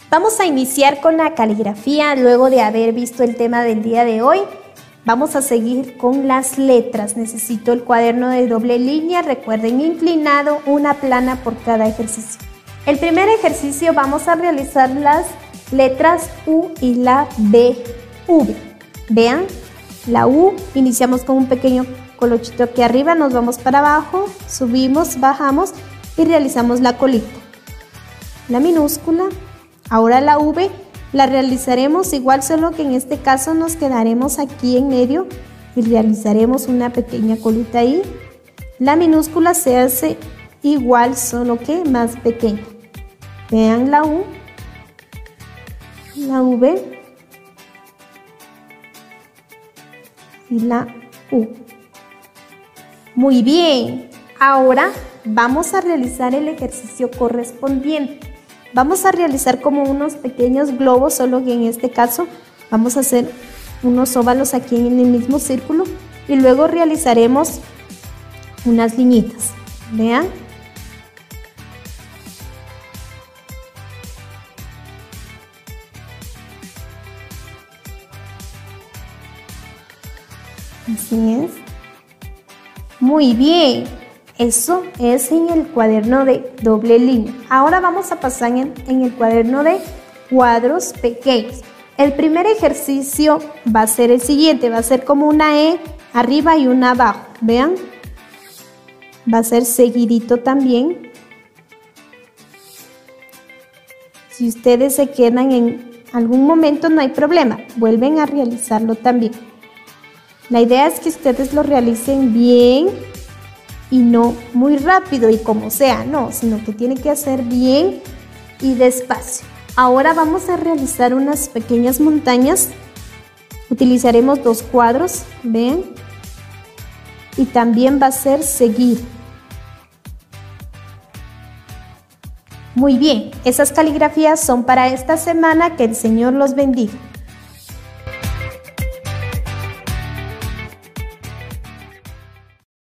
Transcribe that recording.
Vamos a iniciar con la caligrafía luego de haber visto el tema del día de hoy. Vamos a seguir con las letras. Necesito el cuaderno de doble línea, recuerden inclinado, una plana por cada ejercicio. El primer ejercicio vamos a realizar las letras U y la B, V. Vean, la U, iniciamos con un pequeño colochito aquí arriba, nos vamos para abajo, subimos, bajamos y realizamos la colita. La minúscula. Ahora la V la realizaremos igual, solo que en este caso nos quedaremos aquí en medio y realizaremos una pequeña colita ahí. La minúscula se hace igual, solo que más pequeña. Vean la U, la V y la U. Muy bien, ahora vamos a realizar el ejercicio correspondiente. Vamos a realizar como unos pequeños globos, solo que en este caso vamos a hacer unos óvalos aquí en el mismo círculo y luego realizaremos unas liñitas. Vean. Así es. Muy bien. Eso es en el cuaderno de doble línea. Ahora vamos a pasar en el cuaderno de cuadros pequeños. El primer ejercicio va a ser el siguiente, va a ser como una E arriba y una abajo. Vean, va a ser seguidito también. Si ustedes se quedan en algún momento no hay problema, vuelven a realizarlo también. La idea es que ustedes lo realicen bien y no muy rápido y como sea, no, sino que tiene que hacer bien y despacio. Ahora vamos a realizar unas pequeñas montañas. Utilizaremos 2 cuadros, ven, y también va a ser seguir. Muy bien, esas caligrafías son para esta semana. Que el Señor los bendiga.